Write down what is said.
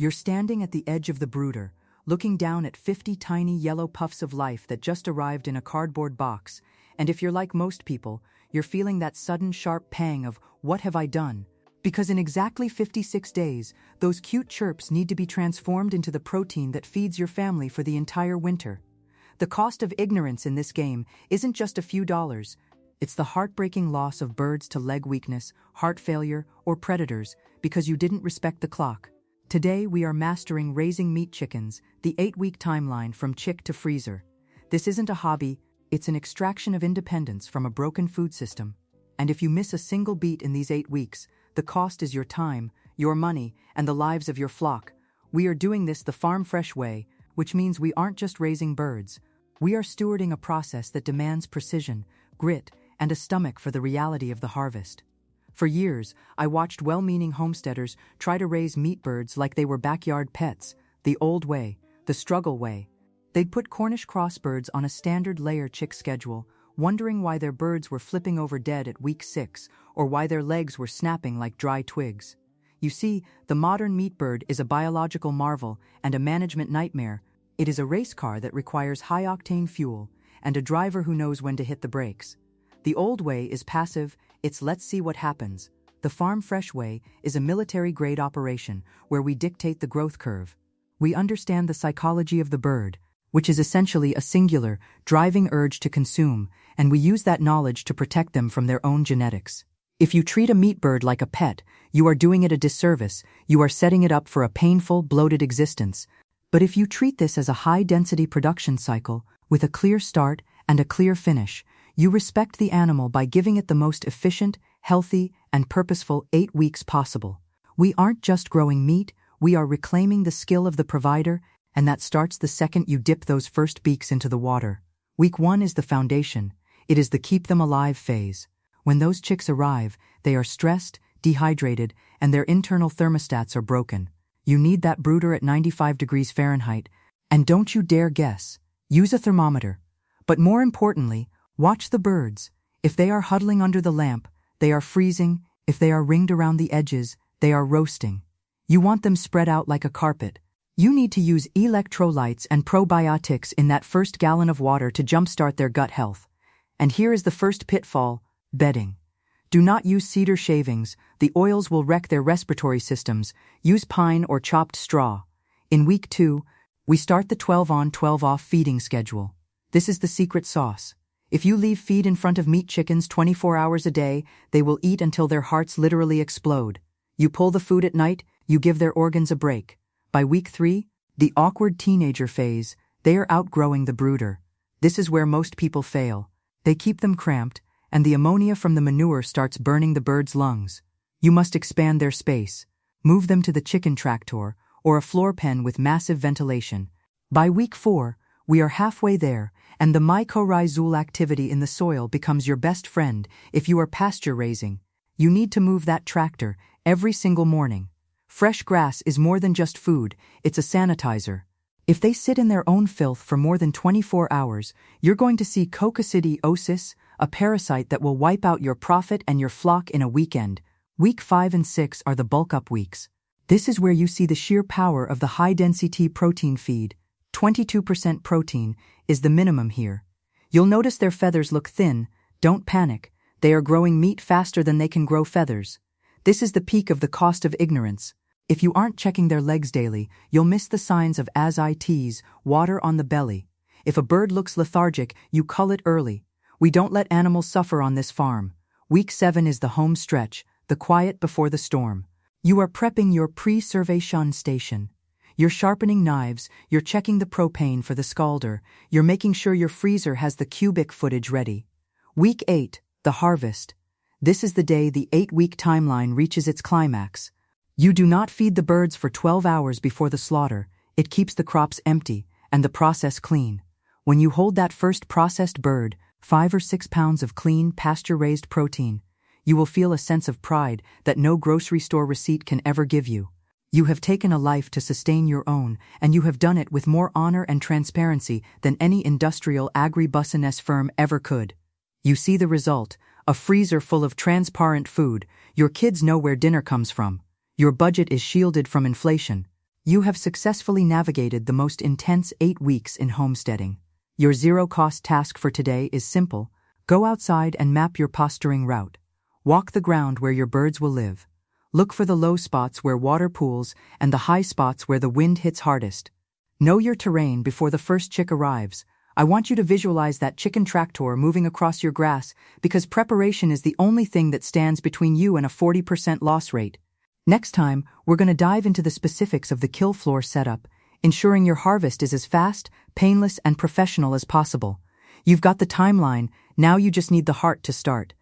You're standing at the edge of the brooder, looking down at 50 tiny yellow puffs of life that just arrived in a cardboard box, and if you're like most people, you're feeling that sudden sharp pang of, what have I done? Because in exactly 56 days, those cute chirps need to be transformed into the protein that feeds your family for the entire winter. The cost of ignorance in this game isn't just a few dollars. It's the heartbreaking loss of birds to leg weakness, heart failure, or predators because you didn't respect the clock. Today we are mastering raising meat chickens, the 8-week timeline from chick to freezer. This isn't a hobby, it's an extraction of independence from a broken food system. And if you miss a single beat in these 8 weeks, the cost is your time, your money, and the lives of your flock. We are doing this the farm fresh way, which means we aren't just raising birds. We are stewarding a process that demands precision, grit, and a stomach for the reality of the harvest. For years, I watched well-meaning homesteaders try to raise meat birds like they were backyard pets, the old way, the struggle way. They'd put Cornish crossbirds on a standard layer chick schedule, wondering why their birds were flipping over dead at week 6, or why their legs were snapping like dry twigs. You see, the modern meat bird is a biological marvel and a management nightmare. It is a race car that requires high-octane fuel and a driver who knows when to hit the brakes. The old way is passive, it's let's see what happens. The farm fresh way is a military-grade operation where we dictate the growth curve. We understand the psychology of the bird, which is essentially a singular, driving urge to consume, and we use that knowledge to protect them from their own genetics. If you treat a meat bird like a pet, you are doing it a disservice, you are setting it up for a painful, bloated existence. But if you treat this as a high-density production cycle, with a clear start and a clear finish, you respect the animal by giving it the most efficient, healthy, and purposeful 8 weeks possible. We aren't just growing meat, we are reclaiming the skill of the provider, and that starts the second you dip those first beaks into the water. Week 1 is the foundation. It is the keep them alive phase. When those chicks arrive, they are stressed, dehydrated, and their internal thermostats are broken. You need that brooder at 95 degrees Fahrenheit, and don't you dare guess. Use a thermometer. But more importantly, watch the birds. If they are huddling under the lamp, they are freezing. If they are ringed around the edges, they are roasting. You want them spread out like a carpet. You need to use electrolytes and probiotics in that first gallon of water to jumpstart their gut health. And here is the first pitfall, bedding. Do not use cedar shavings, the oils will wreck their respiratory systems. Use pine or chopped straw. In week 2, we start the 12-on, 12-off feeding schedule. This is the secret sauce. If you leave feed in front of meat chickens 24 hours a day, they will eat until their hearts literally explode. You pull the food at night, you give their organs a break. By week 3, the awkward teenager phase, they are outgrowing the brooder. This is where most people fail. They keep them cramped, and the ammonia from the manure starts burning the birds' lungs. You must expand their space. Move them to the chicken tractor, or a floor pen with massive ventilation. By week 4, we are halfway there, and the mycorrhizal activity in the soil becomes your best friend if you are pasture raising. You need to move that tractor every single morning. Fresh grass is more than just food, it's a sanitizer. If they sit in their own filth for more than 24 hours, you're going to see coccidiosis, a parasite that will wipe out your profit and your flock in a weekend. Week 5 and 6 are the bulk-up weeks. This is where you see the sheer power of the high-density protein feed. 22% protein is the minimum here. You'll notice their feathers look thin. Don't panic. They are growing meat faster than they can grow feathers. This is the peak of the cost of ignorance. If you aren't checking their legs daily, you'll miss the signs of ascites, water on the belly. If a bird looks lethargic, you cull it early. We don't let animals suffer on this farm. Week 7 is the home stretch, the quiet before the storm. You are prepping your pre-servation station. You're sharpening knives, you're checking the propane for the scalder, you're making sure your freezer has the cubic footage ready. Week 8, the harvest. This is the day the 8-week timeline reaches its climax. You do not feed the birds for 12 hours before the slaughter. It keeps the crops empty and the process clean. When you hold that first processed bird, 5 or 6 pounds of clean, pasture-raised protein, you will feel a sense of pride that no grocery store receipt can ever give you. You have taken a life to sustain your own, and you have done it with more honor and transparency than any industrial agribusiness firm ever could. You see the result, a freezer full of transparent food. Your kids know where dinner comes from. Your budget is shielded from inflation. You have successfully navigated the most intense 8 weeks in homesteading. Your zero-cost task for today is simple. Go outside and map your posturing route. Walk the ground where your birds will live. Look for the low spots where water pools and the high spots where the wind hits hardest. Know your terrain before the first chick arrives. I want you to visualize that chicken tractor moving across your grass because preparation is the only thing that stands between you and a 40% loss rate. Next time, we're going to dive into the specifics of the kill floor setup, ensuring your harvest is as fast, painless, and professional as possible. You've got the timeline, now you just need the heart to start.